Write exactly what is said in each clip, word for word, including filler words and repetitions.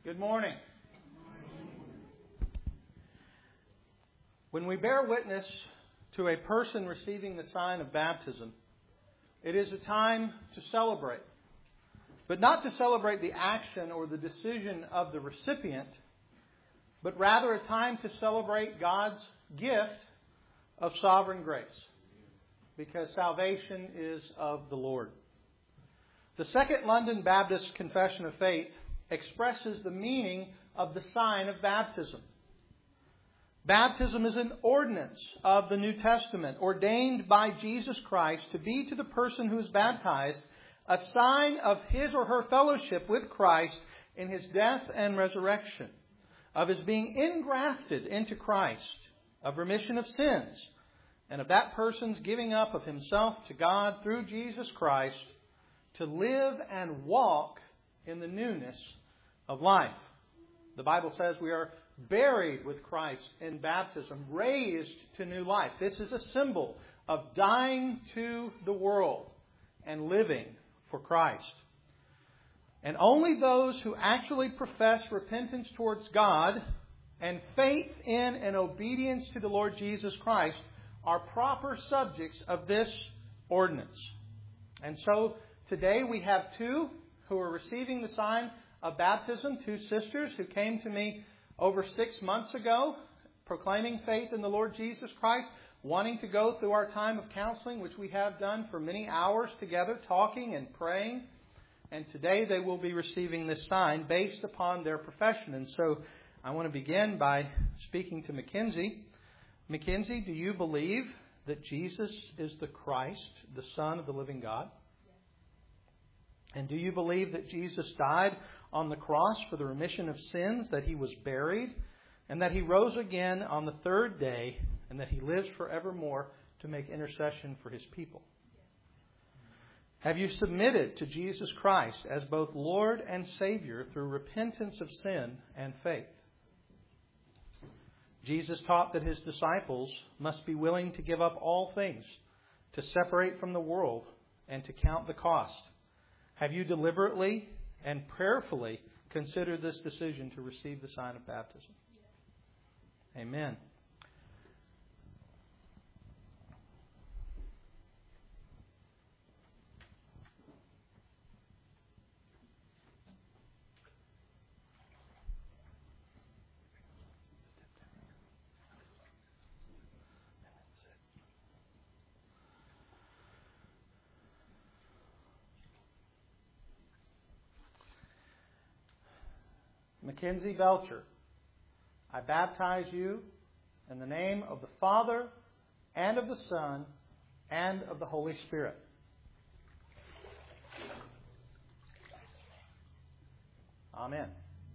Good morning. When we bear witness to a person receiving the sign of baptism, it is a time to celebrate. But not to celebrate the action or the decision of the recipient, but rather a time to celebrate God's gift of sovereign grace. Because salvation is of the Lord. The Second London Baptist Confession of Faith expresses the meaning of the sign of baptism. Baptism is an ordinance of the New Testament ordained by Jesus Christ to be to the person who is baptized a sign of his or her fellowship with Christ in His death and resurrection, of his being engrafted into Christ, of remission of sins, and of that person's giving up of himself to God through Jesus Christ to live and walk in the newness of life. The Bible says we are buried with Christ in baptism, raised to new life. This is a symbol of dying to the world and living for Christ. And only those who actually profess repentance towards God and faith in and obedience to the Lord Jesus Christ are proper subjects of this ordinance. And so today we have two who are receiving the sign of baptism, two sisters who came to me over six months ago, proclaiming faith in the Lord Jesus Christ, wanting to go through our time of counseling, which we have done for many hours together, talking and praying. And today they will be receiving this sign based upon their profession. And so I want to begin by speaking to Mackenzie. Mackenzie, do you believe that Jesus is the Christ, the Son of the living God? And do you believe that Jesus died on the cross for the remission of sins, that He was buried, and that He rose again on the third day, and that He lives forevermore to make intercession for His people? Have you submitted to Jesus Christ as both Lord and Savior through repentance of sin and faith? Jesus taught that His disciples must be willing to give up all things, to separate from the world, and to count the cost. Have you deliberately and prayerfully considered this decision to receive the sign of baptism? Amen. Mackenzie Belcher, I baptize you in the name of the Father and of the Son and of the Holy Spirit. Amen.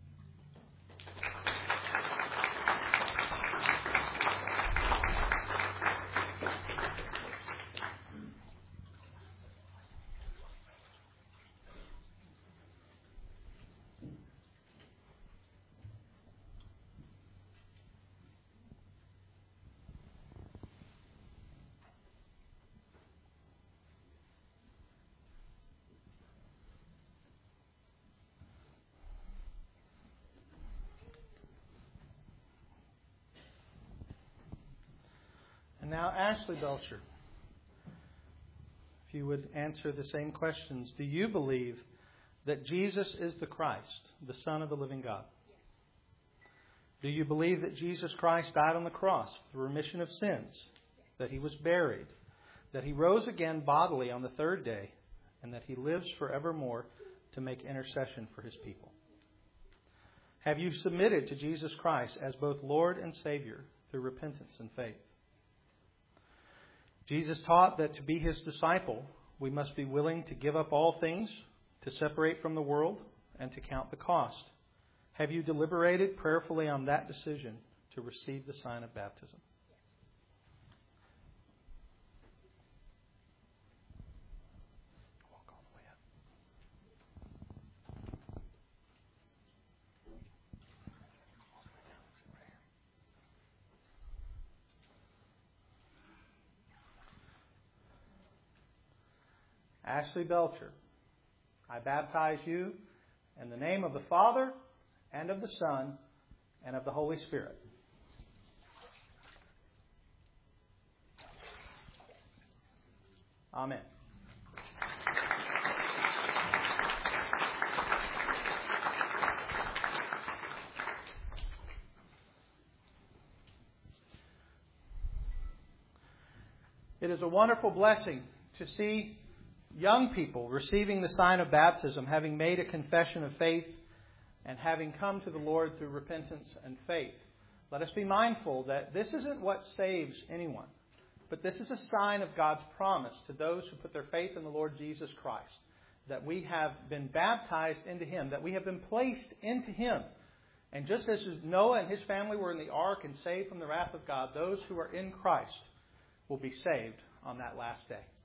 And now, Ashley Belcher, if you would answer the same questions. Do you believe that Jesus is the Christ, the Son of the living God? Do you believe that Jesus Christ died on the cross for the remission of sins, that He was buried, that He rose again bodily on the third day, and that He lives forevermore to make intercession for His people? Have you submitted to Jesus Christ as both Lord and Savior through repentance and faith? Jesus taught that to be His disciple, we must be willing to give up all things, to separate from the world, and to count the cost. Have you deliberated prayerfully on that decision to receive the sign of baptism? Walk all the way up. Ashley Belcher, I baptize you in the name of the Father and of the Son, and of the Holy Spirit. Amen. It is a wonderful blessing to see young people receiving the sign of baptism, having made a confession of faith, and having come to the Lord through repentance and faith. Let us be mindful that this isn't what saves anyone, but this is a sign of God's promise to those who put their faith in the Lord Jesus Christ, that we have been baptized into Him, that we have been placed into Him. And just as Noah and his family were in the ark and saved from the wrath of God, those who are in Christ will be saved on that last day.